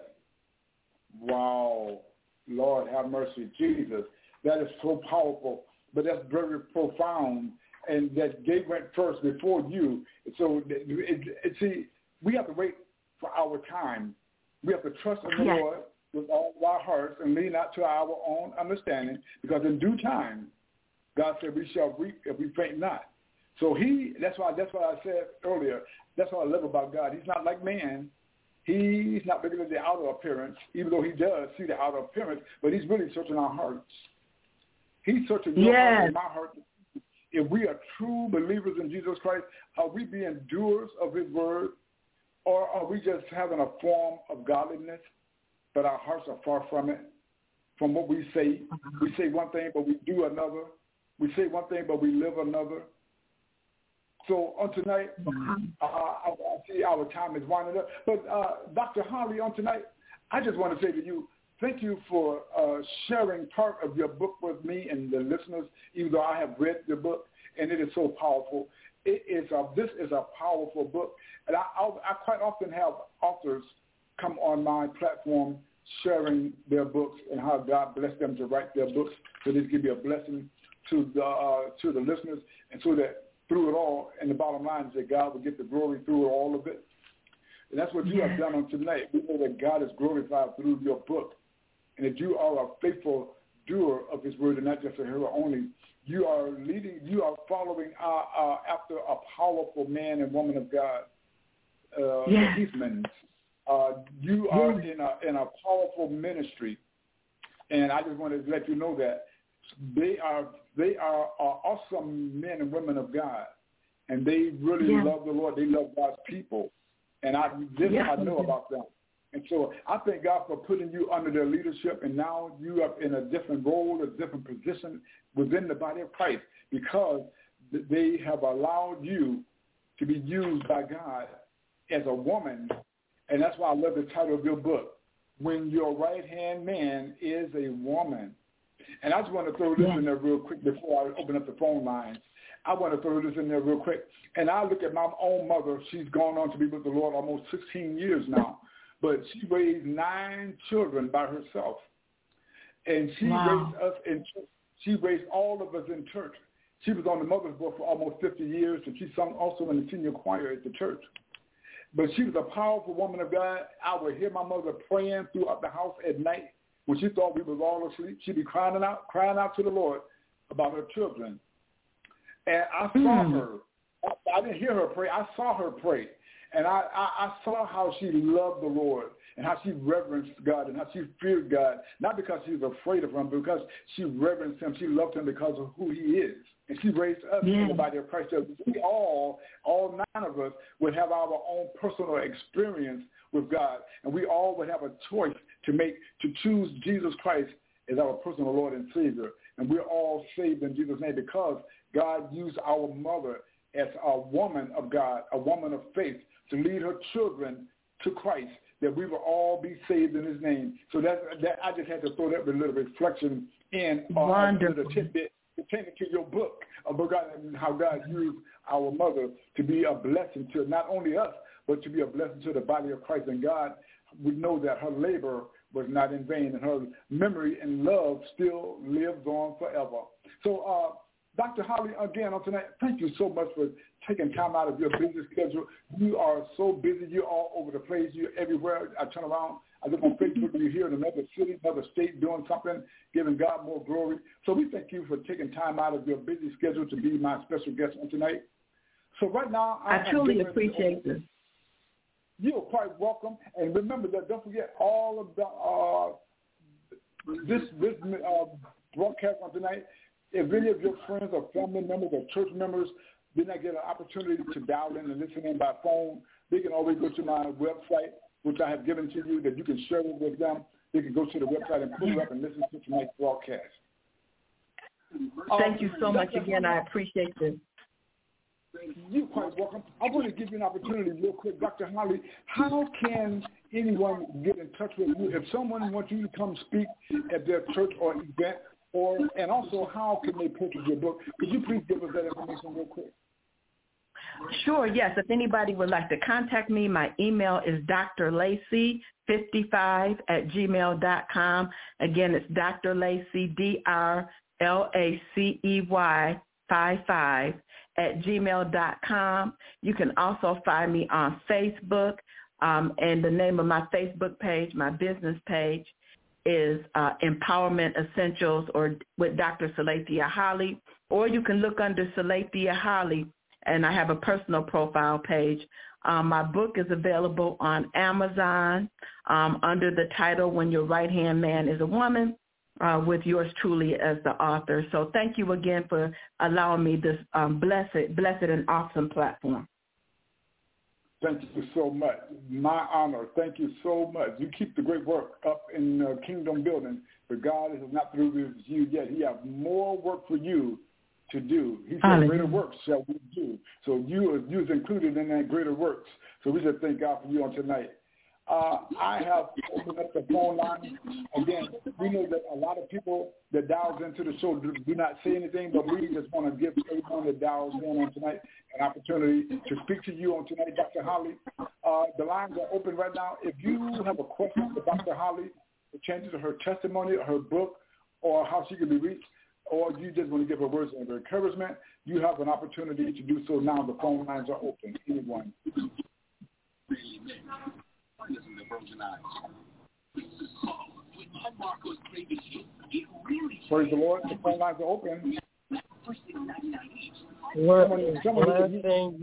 Wow, Lord, have mercy, Jesus. That is so powerful, but that's very profound, and that they went first before you. So, see, we have to wait for our time. We have to trust in the Lord with all our hearts and lean not to our own understanding, because in due time, God said we shall reap if we faint not. So that's why I said earlier, that's what I love about God. He's not like man. He's not looking at the outer appearance, even though he does see the outer appearance, but he's really searching our hearts. He's searching your heart and my heart. If we are true believers in Jesus Christ, are we being doers of his word? Or are we just having a form of godliness, but our hearts are far from it, from what we say? We say one thing, but we do another. We say one thing, but we live another. So on tonight, I see our time is winding up. But Dr. Holly, on tonight, I just want to say to you, thank you for sharing part of your book with me and the listeners, even though I have read the book, and it is so powerful. This is a powerful book. And I quite often have authors come on my platform sharing their books and how God blessed them to write their books. So this can be a blessing to the listeners, and so that through it all, and the bottom line is that God will get the glory through all of it. And that's what you have done on tonight. We know that God is glorified through your book, and that you are a faithful doer of his word and not just a hearer only. You are following after a powerful man and woman of God. Heathman. You are in a powerful ministry, and I just want to let you know that they are awesome men and women of God, and they really love the Lord. They love God's people, and I know about them. And so I thank God for putting you under their leadership, and now you are in a different role, a different position within the body of Christ, because they have allowed you to be used by God as a woman. And that's why I love the title of your book, When Your Right-Hand Man is a Woman. And I just want to throw this in there real quick before I open up the phone lines. I want to throw this in there real quick. And I look at my own mother. She's gone on to be with the Lord almost 16 years now. But she raised 9 children by herself. And she raised us in church. She raised all of us in church. She was on the mother's board for almost 50 years, and she sung also in the senior choir at the church. But she was a powerful woman of God. I would hear my mother praying throughout the house at night when she thought we was all asleep. She'd be crying out to the Lord about her children. And I saw her. I didn't hear her pray. I saw her pray. And I saw how she loved the Lord and how she reverenced God and how she feared God, not because she was afraid of him, but because she reverenced him. She loved him because of who he is. And she raised us in the body of Christ. So we all 9 of us, would have our own personal experience with God. And we all would have a choice to choose Jesus Christ as our personal Lord and Savior. And we're all saved in Jesus' name because God used our mother as a woman of God, a woman of faith, to lead her children to Christ, that we will all be saved in his name. So that I just had to throw that little reflection in the tidbit pertaining to your book about God and how God used our mother to be a blessing to not only us, but to be a blessing to the body of Christ. And God, we know that her labor was not in vain, and her memory and love still lives on forever. So, Dr. Holly, again on tonight, thank you so much for taking time out of your busy schedule. You are so busy. You're all over the place. You're everywhere. I turn around. I look on Facebook. You're here in another city, another state, doing something, giving God more glory. So we thank you for taking time out of your busy schedule to be my special guest on tonight. So right now, I truly appreciate this. You're quite welcome. And remember that, don't forget all of this broadcast on tonight, if any of your friends or family members or church members did not get an opportunity to dial in and listen in by phone, they can always go to my website, which I have given to you, that you can share it with them. They can go to the website and pull it up and listen to tonight's broadcast. Thank you so much again. I appreciate this. You're quite welcome. I'm going to give you an opportunity real quick. Dr. Holly, how can anyone get in touch with you if someone wants you to come speak at their church or event, and also how can they purchase your book? Could you please give us that information real quick? Sure, yes. If anybody would like to contact me, my email is drlacey55@gmail.com. Again, it's Dr. Lacey, drlacey55@gmail.com. You can also find me on Facebook, and the name of my Facebook page, my business page, is Empowerment Essentials, or with Dr. Salathia Holly, or you can look under Salathia Holly, and I have a personal profile page. My book is available on Amazon under the title When Your Right-Hand Man is a Woman, with yours truly as the author. So thank you again for allowing me this blessed and awesome platform. Thank you so much. My honor. Thank you so much. You keep the great work up in kingdom building, but God is not through with you yet. He has more work for you to do. He said, greater works shall we do. So you is included in that greater works. So we just thank God for you on tonight. I have opened up the phone line. Again, we know that a lot of people that dials into the show do not say anything, but we just want to give everyone that dials in on tonight an opportunity to speak to you on tonight, Dr. Holly. The lines are open right now. If you have a question for Dr. Holly, the changes of her testimony, or her book, or how she can be reached, or you just want to give her words of encouragement, you have an opportunity to do so now. The phone lines are open. Anyone. Praise the Lord. The phone lines are open. What a blessing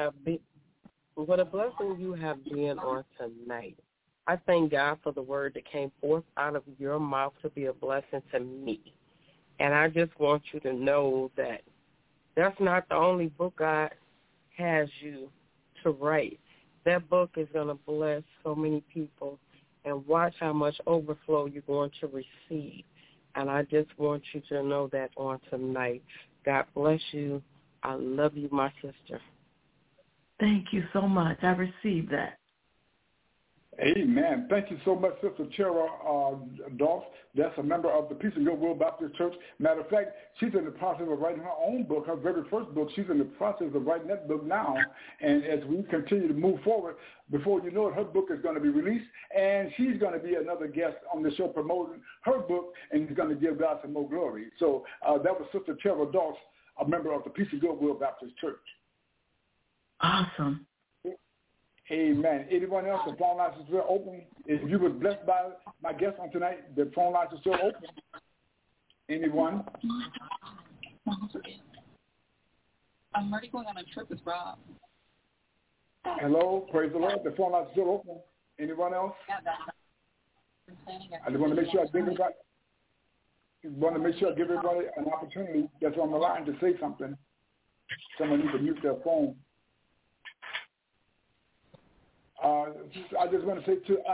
you have been on tonight. I thank God for the word that came forth out of your mouth to be a blessing to me. And I just want you to know that that's not the only book God has you to write. That book is going to bless so many people, and watch how much overflow you're going to receive. And I just want you to know that on tonight. God bless you. I love you, my sister. Thank you so much. I received that. Amen. Thank you so much, Sister Chera Dolph. That's a member of the Peace and Goodwill Baptist Church. Matter of fact, she's in the process of writing her own book, her very first book. She's in the process of writing that book now. And as we continue to move forward, before you know it, her book is going to be released, and she's going to be another guest on the show promoting her book, and is going to give God some more glory. So that was Sister Chera Dolph, a member of the Peace and Goodwill Baptist Church. Awesome. Amen. Anyone else? The phone lines are still open. If you were blessed by my guest on tonight, the phone lines are still open. Anyone? I'm already going on a trip with Rob. Hello. Praise the Lord. The phone lines are still open. Anyone else? I just want to make sure I give everybody an opportunity that's on the line to say something. Someone needs to mute their phone. I just want to say to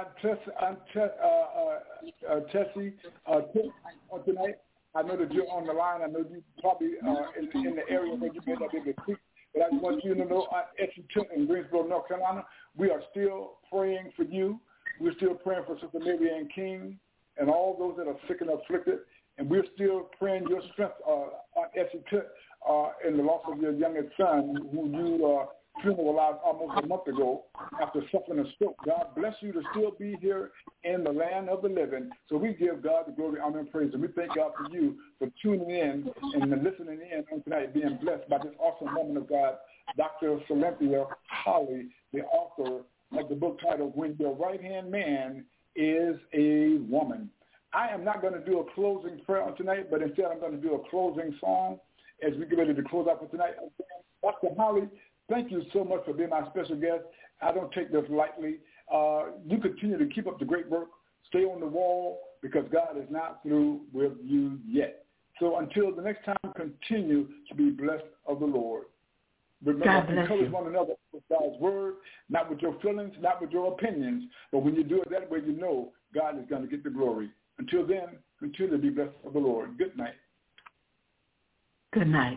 Tessie on tonight, I know that you're on the line. I know you probably in the area where you may not be able to speak, but I just want you to know, Essie in Greensboro, North Carolina, we are still praying for you. We're still praying for Sister Mary Ann King and all those that are sick and afflicted, and we're still praying your strength, Essie, in the loss of your youngest son, who you funeralized almost a month ago after suffering a stroke. God bless you to still be here in the land of the living. So we give God the glory, honor, and praise. And we thank God for you for tuning in and listening in on tonight, being blessed by this awesome woman of God, Dr. Salathia Holly, the author of the book titled When Your Right-Hand Man is a Woman. I am not going to do a closing prayer on tonight, but instead I'm going to do a closing song as we get ready to close out for tonight. Dr. Holly, thank you so much for being my special guest. I don't take this lightly. You continue to keep up the great work. Stay on the wall. because God is not through with you yet. So until the next time, continue to be blessed of the Lord. Remember, encourage one another with God's word, not with your feelings, not with your opinions, but when you do it that way, you know God is going to get the glory. Until then, continue to be blessed of the Lord. Good night. Good night.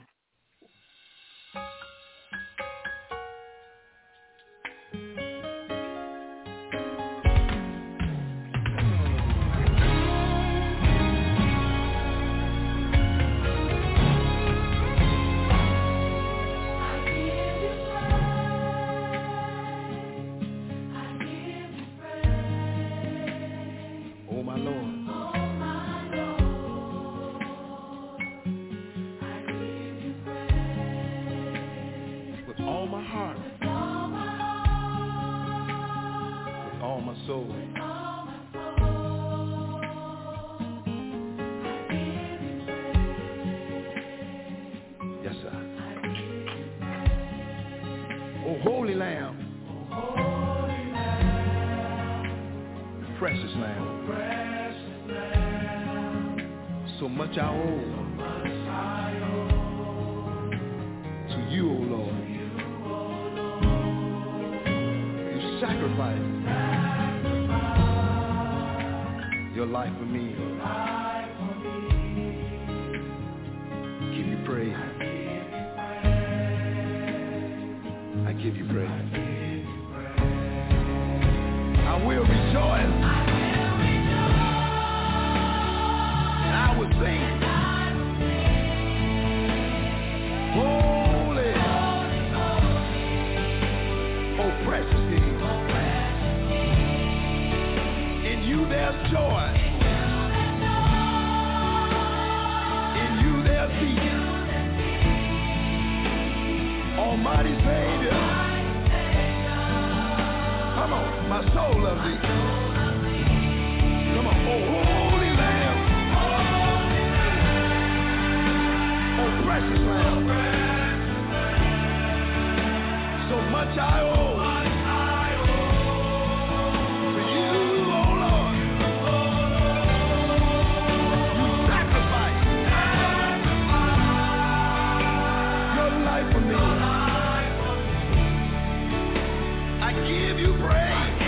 I give you praise.